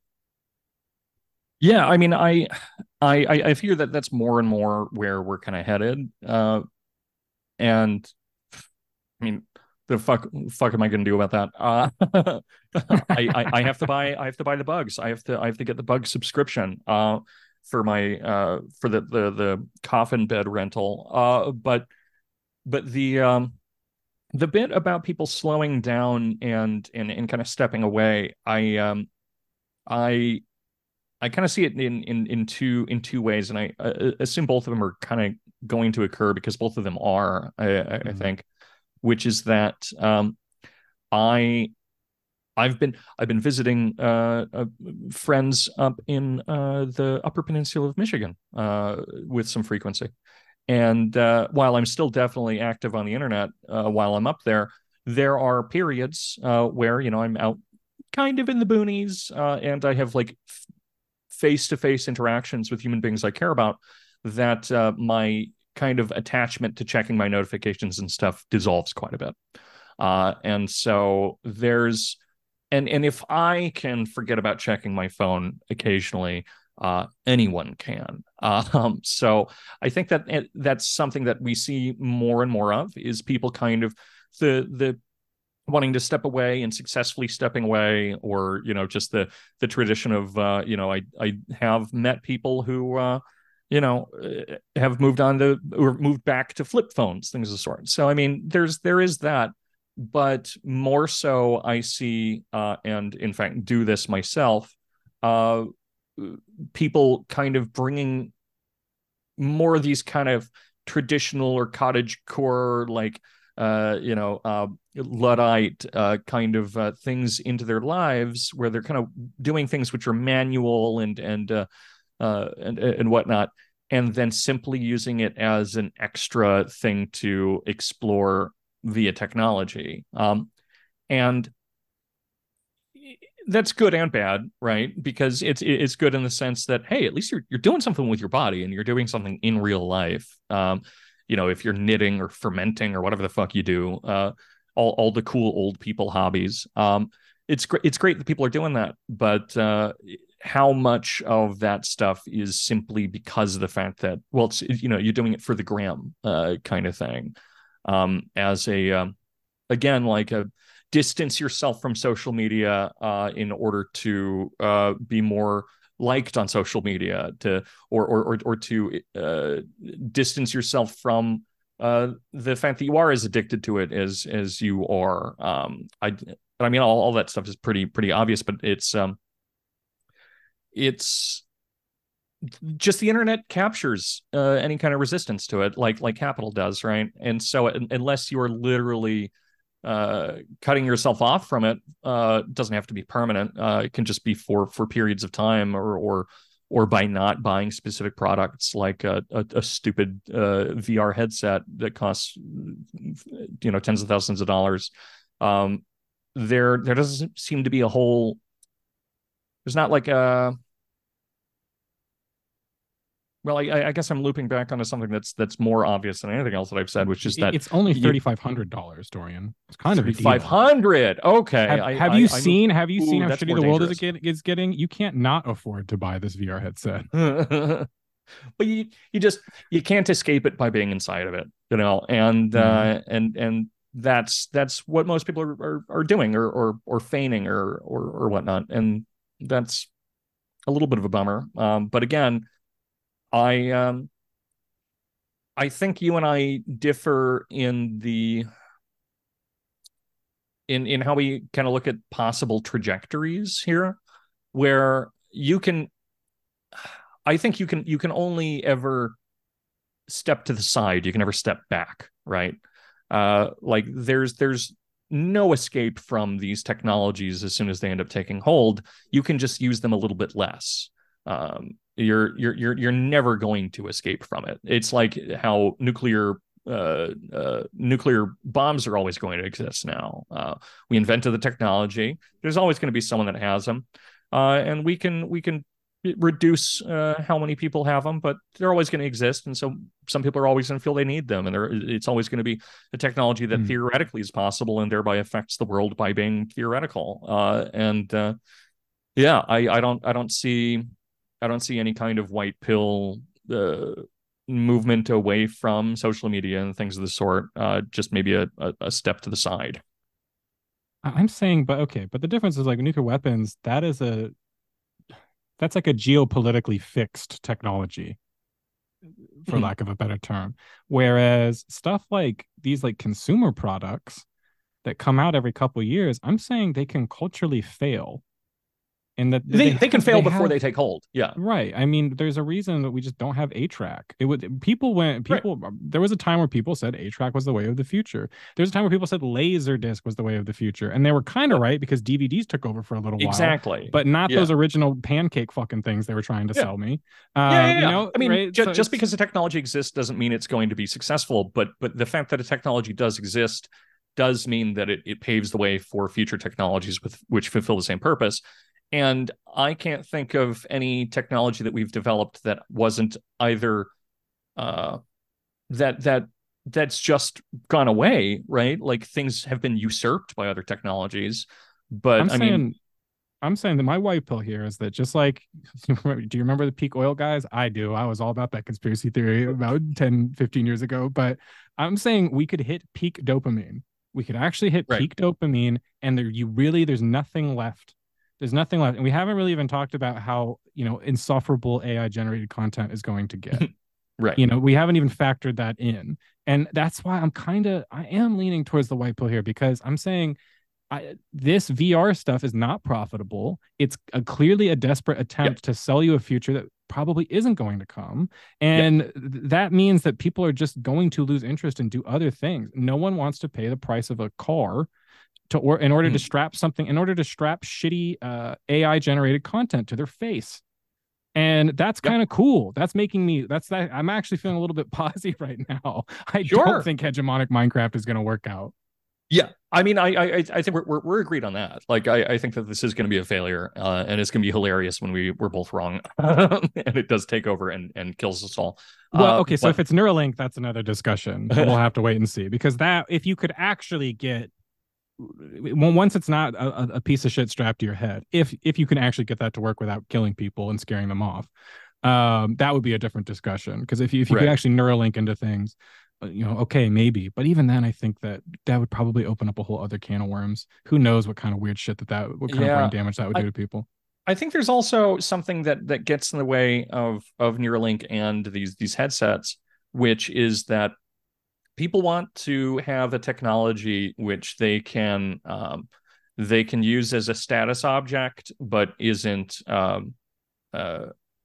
Yeah. I mean, I, I, I I fear that that's more and more where we're kind of headed. Uh, and I mean, the fuck, fuck am I going to do about that? Uh, I, I, I have to buy, I have to buy the bugs. I have to, I have to get the bug subscription, uh, for my, uh, for the, the, the coffin bed rental. Uh, but, but the, um, the bit about people slowing down and, and, and kind of stepping away, I, um, I, I kind of see it in, in, in two, in two ways. And I uh, assume both of them are kind of going to occur, because both of them are, I, I, I think, which is that, um, I I've been I've been visiting uh, uh, friends up in uh, the Upper Peninsula of Michigan uh, with some frequency, and uh, while I'm still definitely active on the internet uh, while I'm up there, there are periods uh, where, you know, I'm out kind of in the boonies, uh, and I have like face to face interactions with human beings I care about, that uh, my kind of attachment to checking my notifications and stuff dissolves quite a bit. Uh, and so there's, and and if I can forget about checking my phone occasionally, uh, anyone can. Uh, um, so I think that it, that's something that we see more and more of, is people kind of the the wanting to step away and successfully stepping away, or, you know, just the the tradition of uh, you know, I I have met people who uh, you know, have moved on to, or moved back to flip phones, things of the sort. So I mean, there's there is that. But more so, I see, uh, and in fact do this myself, uh, people kind of bringing more of these kind of traditional or cottage core, like, uh, you know, uh, Luddite uh, kind of uh, things into their lives, where they're kind of doing things which are manual and and uh, uh, and and whatnot, and then simply using it as an extra thing to explore via technology. Um, and that's good and bad, right? Because it's it's good in the sense that, hey, at least you're you're doing something with your body, and you're doing something in real life. Um, you know, if you're knitting or fermenting or whatever the fuck you do, uh, all all the cool old people hobbies. Um, it's great. It's great that people are doing that, but uh, how much of that stuff is simply because of the fact that, well, it's, you know, you're doing it for the gram, uh, kind of thing. Um, as a um, again, like a distance yourself from social media uh, in order to uh, be more liked on social media, to or or or, or to uh, distance yourself from uh, the fact that you are as addicted to it as as you are. Um, I I mean, all, all that stuff is pretty pretty obvious, but it's um it's just the internet captures uh, any kind of resistance to it, like like capital does, right? And so, unless you're literally uh, cutting yourself off from it, uh, it doesn't have to be permanent. Uh, it can just be for for periods of time, or or or by not buying specific products, like a, a, a stupid uh, V R headset that costs, you know, tens of thousands of dollars. Um, there there doesn't seem to be a whole. There's not like a Well, I, I guess I'm looping back onto something that's that's more obvious than anything else that I've said, which is that it's only thirty-five hundred dollars, Dorian. It's kind of a deal. five hundred. Okay. Have, I, have I, you I, seen? Have you ooh, seen how that's shitty more the world is, dangerous. get, is getting? You can't not afford to buy this V R headset. But you you just you can't escape it by being inside of it, you know, and Yeah. uh, and and that's that's what most people are are, are doing, or or or feigning, or or or whatnot, and that's a little bit of a bummer. Um, but again, I um I think you and I differ in the in in how we kind of look at possible trajectories here, where you can I think you can you can only ever step to the side. You can never step back, right? Uh, like there's there's no escape from these technologies as soon as they end up taking hold. You can just use them a little bit less. Um, you're you're you're you're never going to escape from it. It's like how nuclear uh, uh, nuclear bombs are always going to exist now. Uh, we invented the technology. There's always going to be someone that has them, uh, and we can we can reduce uh, how many people have them, but they're always going to exist, and so some people are always going to feel they need them, and it's always going to be a technology that mm. theoretically is possible and thereby affects the world by being theoretical. Uh, and uh, yeah, I, I don't I don't see I don't see any kind of white pill uh, movement away from social media and things of the sort. Uh, just maybe a, a, a step to the side. I'm saying, but okay, but the difference is like nuclear weapons. That is a that's like a geopolitically fixed technology, for lack of a better term. Whereas stuff like these like consumer products that come out every couple of years, I'm saying they can culturally fail. And that they, they, they can have, fail they before have, they take hold. Yeah. Right. I mean, there's a reason that we just don't have A track. It would people went people right. There was a time where people said A track was the way of the future. There's a time where people said laser disc was the way of the future. And they were kind of right, because D V Ds took over for a little while. Exactly. But not yeah. those original pancake fucking things they were trying to yeah. sell me. Um, yeah, yeah, yeah. You know, I mean, right? ju- so just because the technology exists doesn't mean it's going to be successful. But but the fact that a technology does exist does mean that it, it paves the way for future technologies with which fulfill the same purpose. And I can't think of any technology that we've developed that wasn't either uh, that that that's just gone away, right? Like things have been usurped by other technologies. But I'm I saying, mean, I'm saying that my white pill here is that just like, do you remember the peak oil guys? I do. I was all about that conspiracy theory about ten, fifteen years ago. But I'm saying we could hit peak dopamine. We could actually hit right. peak dopamine, and there you really there's nothing left. There's nothing left. And we haven't really even talked about how, you know, insufferable A I generated content is going to get. Right. You know, we haven't even factored that in. And that's why I'm kind of, I am leaning towards the white pill here, because I'm saying I, this V R stuff is not profitable. It's a, clearly a desperate attempt yep. to sell you a future that probably isn't going to come. And yep. th- that means that people are just going to lose interest and do other things. No one wants to pay the price of a car to or in order mm. to strap something, in order to strap shitty uh, A I generated content to their face. And that's kind of yep. cool. That's making me, that's that. I'm actually feeling a little bit posy right now. I sure. don't think hegemonic Minecraft is going to work out. Yeah. I mean, I I, I think we're, we're, we're agreed on that. Like, I, I think that this is going to be a failure, uh, and it's going to be hilarious when we, we're both wrong and it does take over and, and kills us all. Well, okay. Uh, so but... if it's Neuralink, that's another discussion. We'll have to wait and see, because that, if you could actually get, once it's not a, a piece of shit strapped to your head, if if you can actually get that to work without killing people and scaring them off, um, that would be a different discussion. Because if you if you right. could actually Neuralink into things, you know, okay, maybe. But even then, I think that that would probably open up a whole other can of worms. Who knows what kind of weird shit that that what kind yeah. of brain damage that would I, do to people. I think there's also something that that gets in the way of of Neuralink and these these headsets, which is that people want to have a technology which they can um, they can use as a status object, but isn't um, uh,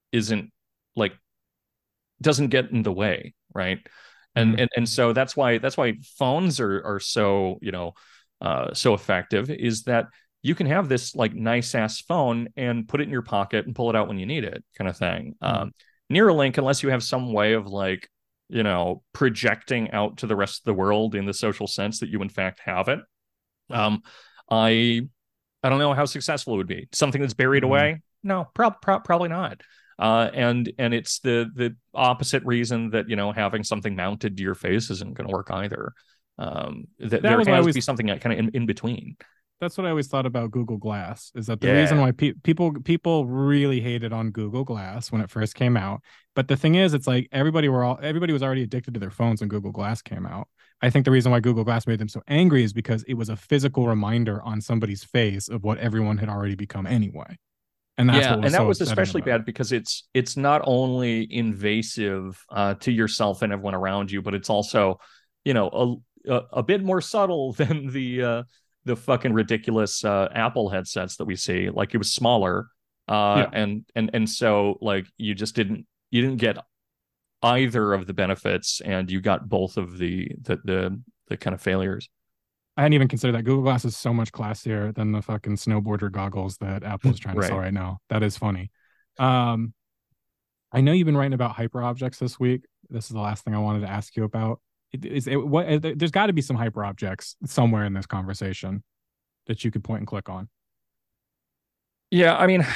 isn't like doesn't get in the way, right? And Mm. and and so that's why that's why phones are are so, you know, uh so effective, is that you can have this like nice ass phone and put it in your pocket and pull it out when you need it, kind of thing. Mm. Um, Neuralink, unless you have some way of like, you know, projecting out to the rest of the world in the social sense that you in fact have it, um, I I don't know how successful it would be. Something that's buried Mm. away? No, prob- prob- probably not. Uh, and and it's the the opposite reason that, you know, having something mounted to your face isn't going to work either. Um, th- That there was why I has to be always something kind of in, in between. that's what I always thought about Google Glass, is that the reason Yeah, why pe- people people really hated on Google Glass when it first came out. But the thing is, it's like everybody were all everybody was already addicted to their phones when Google Glass came out. I think the reason why Google Glass made them so angry is because it was a physical reminder on somebody's face of what everyone had already become anyway. And that's yeah, what was and that so was upsetting especially about it. bad because it's it's not only invasive uh, to yourself and everyone around you, but it's also, you know, a a, a bit more subtle than the uh, the fucking ridiculous uh, Apple headsets that we see. Like it was smaller, uh, Yeah. and and and so like you just didn't you didn't get either of the benefits, and you got both of the the the, the kind of failures. I hadn't even considered that. Google Glass is so much classier than the fucking snowboarder goggles that Apple is trying to sell Right. right now. That is funny. Um, I know you've been writing about hyper objects this week. This is the last thing I wanted to ask you about. Is it what? There's got to be some hyper objects somewhere in this conversation that you could point and click on. Yeah, I mean,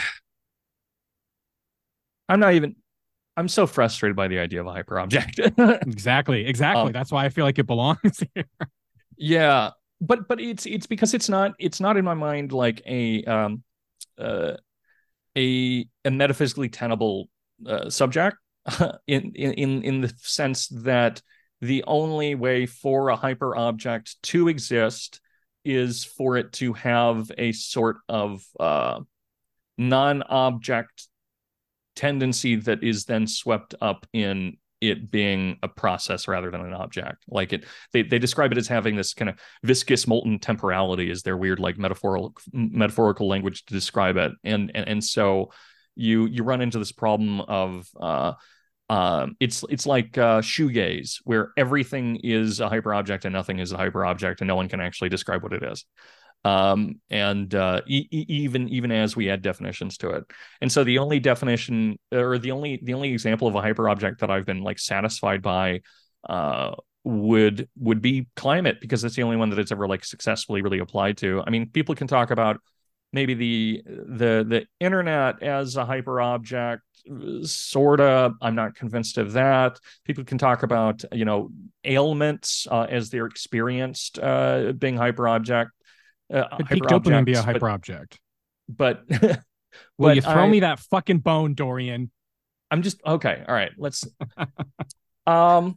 I'm not even. I'm so frustrated by the idea of a hyperobject. Exactly, exactly. um, That's why I feel like it belongs here. yeah, but but it's it's because it's not it's not in my mind like a um uh, a a metaphysically tenable uh, subject in in in the sense that the only way for a hyper object to exist is for it to have a sort of uh, non-object tendency that is then swept up in it being a process rather than an object. Like it, they, they describe it as having this kind of viscous molten temporality is their weird like metaphorical metaphorical language to describe it. And and, and so you you run into this problem of uh um, it's it's like uh, shoegaze, where everything is a hyperobject and nothing is a hyperobject, and no one can actually describe what it is. Um, and uh, e- even even as we add definitions to it, and so the only definition or the only the only example of a hyperobject that I've been like satisfied by uh, would would be climate, because it's the only one that it's ever like successfully really applied to. I mean, people can talk about maybe the the the internet as a hyperobject, sorta. I'm not convinced of that. People can talk about, you know, ailments uh, as they're experienced uh, being hyperobject uh, Could peak dopamine be a hyperobjects, but hyper object? but Will you but throw I me that fucking bone, Dorian? I'm just okay. All right, let's. Um,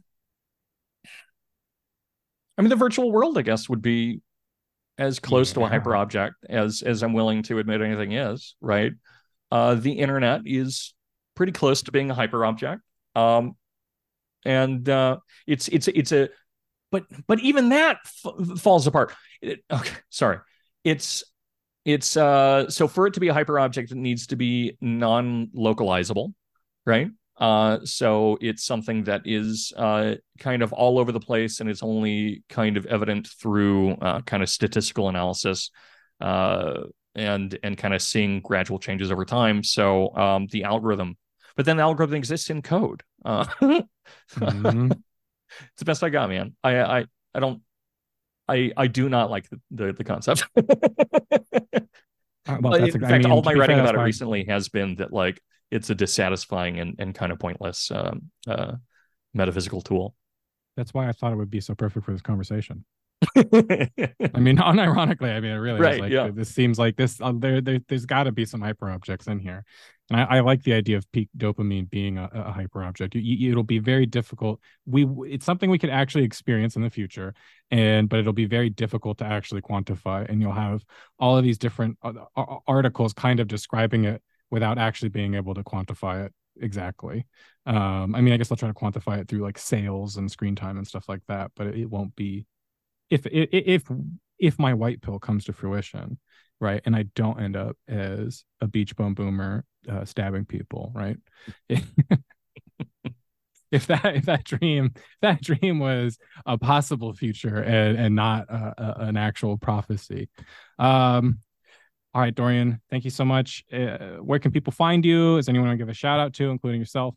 I mean, the virtual world, I guess, would be as close to a Yeah. hyperobject as as I'm willing to admit anything is, right? Uh, the internet is pretty close to being a hyperobject. Um, and uh, it's it's it's a but but even that f- falls apart. It, okay, sorry. It's it's uh so for it to be a hyperobject, it needs to be non-localizable, right? Uh, so it's something that is uh, kind of all over the place, and it's only kind of evident through uh, kind of statistical analysis uh, and and kind of seeing gradual changes over time. So um, the algorithm, but then the algorithm exists in code. Uh, Mm-hmm. it's the best I got, man. I I I don't I I do not like the the, the concept. Uh, well, that's. In I fact, mean, all to my be fair, writing that's about it why. recently has been that like it's a dissatisfying and, and kind of pointless um, uh, metaphysical tool. That's why I thought it would be so perfect for this conversation. I mean, unironically, I mean, it really is Right. like Yeah. this seems like this. Uh, there, there, there's got to be some hyper objects in here, and I, I like the idea of peak dopamine being a, a hyper object. You, you, it'll be very difficult. We, it's something we could actually experience in the future, and but it'll be very difficult to actually quantify. And you'll have all of these different uh, articles kind of describing it without actually being able to quantify it exactly. Um, I mean, I guess I'll try to quantify it through like sales and screen time and stuff like that, but it, it won't be if if if my white pill comes to fruition, right? And I don't end up as a beach bum boomer uh, stabbing people, right? if that if that dream if that dream was a possible future and and not uh, a, an actual prophecy. Um, all right, Dorian, thank you so much. Uh, where can people find you? Is anyone want to give a shout out to, including yourself?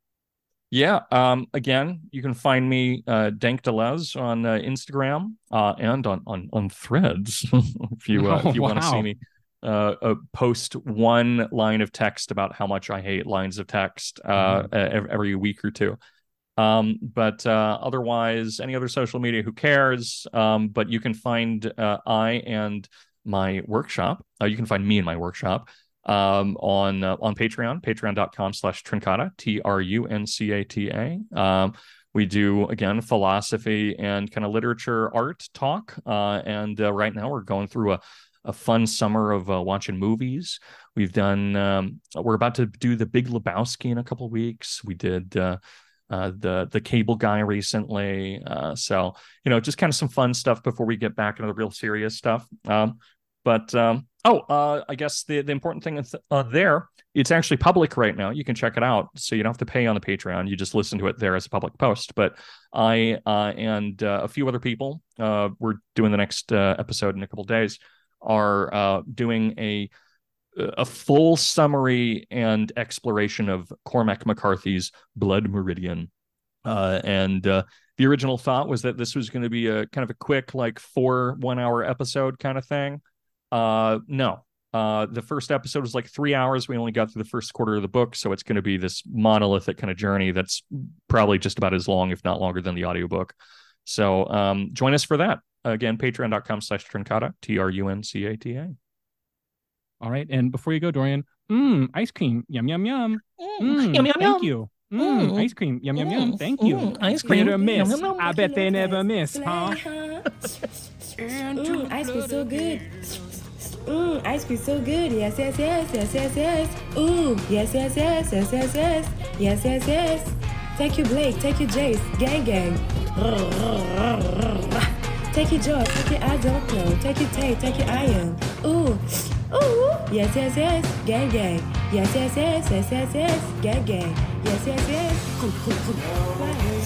Yeah. Um, again, you can find me uh, Dank Deleuze on uh, Instagram uh, and on on on Threads if you uh, Oh, if you want to wow. see me uh, uh, post one line of text about how much I hate lines of text uh, Mhm. every, every week or two. Um, but uh, otherwise, any other social media, who cares? Um, but you can find uh, I and my workshop. Uh, you can find me in my workshop um, on uh, on Patreon, patreon.com slash Truncata, T R U N C A T A. Um, we do, again, philosophy and kind of literature, art talk. Uh, and uh, right now we're going through a, a fun summer of uh, watching movies. We've done, um, we're about to do The Big Lebowski in a couple of weeks. We did uh, uh, the the Cable Guy recently. Uh, so, you know, just kind of some fun stuff before we get back into the real serious stuff. Um, but um, oh, uh, I guess the, the important thing is uh, there, it's actually public right now. You can check it out. So you don't have to pay on the Patreon. You just listen to it there as a public post. But I uh, and uh, a few other people, uh, we're doing the next uh, episode in a couple of days, are uh, doing a a full summary and exploration of Cormac McCarthy's Blood Meridian. Uh, and uh, the original thought was that this was going to be a kind of a quick, like four one hour episode kind of thing. Uh, no, uh, the first episode was like three hours. We only got through the first quarter of the book. So it's going to be this monolithic kind of journey that's probably just about as long, if not longer, than the audiobook. So um, join us for that. Again, patreon.com slash Truncata, T R U N C A T A. All right. And before you go, Dorian, mmm, ice cream. Yum, yum, yum. Mm, yum, Mmm, yum, thank yum. you. Mmm, Mm, ice cream. Yum, yum, yum. mm, Thank you. mm, ice cream. Hit or miss. Yum, yum, yum. I bet they never miss, huh? Mmm, ice cream so good. Mmm, ice cream so good. Yes, yes, yes, yes, yes, yes. Ooh, yes, yes, yes, yes, yes, yes. Yes, yes, yes. Thank you, Blake. Thank you, Jace. Gang, gang. Take you, George. Take you, I don't know. Take you, Tay. Take you, I am. Ooh. Ooh. Yes, yes, yes. Gang, gang. Yes, yes, yes, yes, yes, yes. Gang, gang. Yes, yes, yes. Wow.